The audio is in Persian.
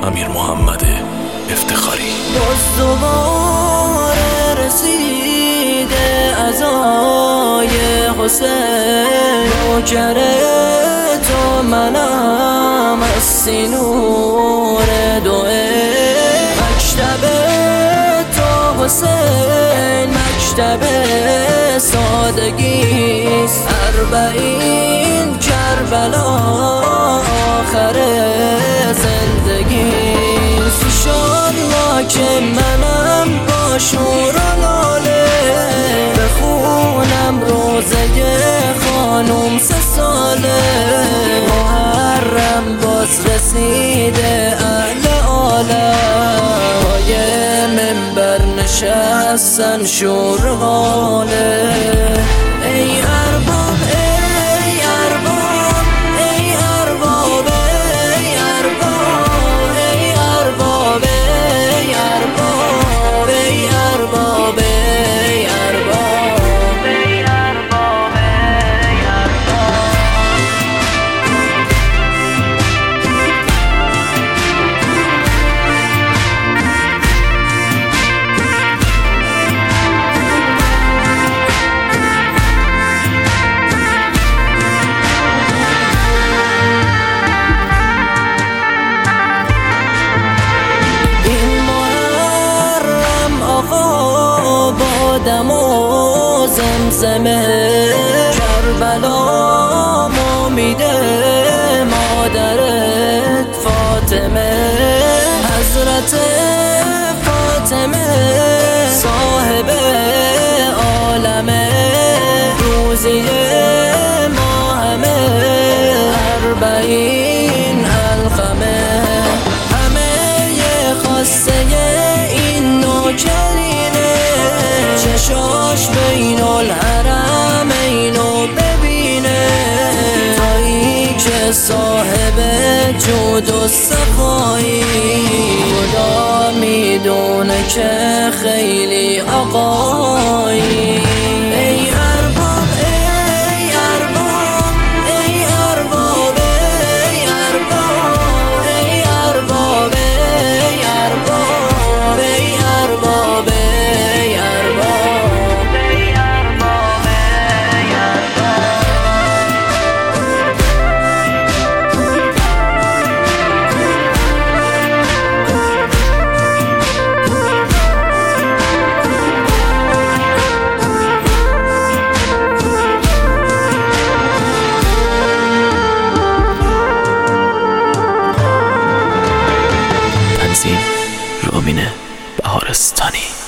امیر محمد افتخاری. باز دوباره رسیده عزای حسین، نوکر تو منم از سینور دوئه. مکتب تو حسین مکتب سادگیست، 40 کربلا آخر زندگیست. انشالله که منم با شور و لاله بخونم روزه خانوم 3 ساله. محرم باز رسیده اهل عالم، پای منبر نشستن شور و حاله. ای ارباب ای ارباب ای ارباب ای ارباب ای ارباب ای ارباب ای ارباب ای ارباب ای ارباب ای ارباب. دم و زمزمه کربلا ما میده مادرت فاطمه. حضرت فاطمه صاحب عالمه، روزی ما همه 40 علقمه. همه خواسته این نوکرینه، چشاش بین الحرمینو ببینه. تویی که صاحب جود و سخایی، خدا میدونه که خیلی آقایی. ای ارباب ای ارباب ای ارباب ای ارباب ای ارباب ای ارباب ای ارباب ای ارباب ای ارباب ای ارباب. تنظیم رامین بهارستانی.